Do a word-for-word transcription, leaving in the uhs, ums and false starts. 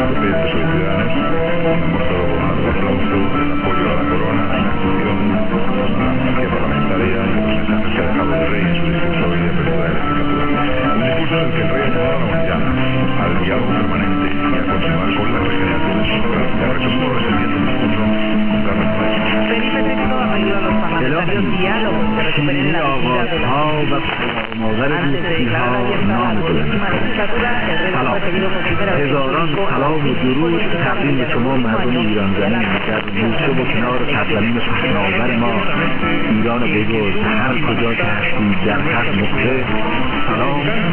Europeo de Ciudadanos han mostrado con alto aplauso el apoyo a la corona, a la institución, a la monarquía parlamentaria y los mensajes que ha dejado el rey en su discurso hoy de apertura de la legislatura. Un discurso en el que el rey ha llamado a la unidad, al diálogo permanente y a continuar con la regeneración democrática. Resumimos resumiendo el discurso con Carlos Moreira. Felipe sexto ha pedido a los parlamentarios diálogos que recuperen la dignidad de la antes de declarar abierta la próxima legislatura, el rey ha preferido considerar هزاران سلام و درود تقدیم به شما مردم ایران زمین در گوشه و کنار سرزمین پهناور ما ایران بزرگ هر کجا که هستید در هر نقطه سلام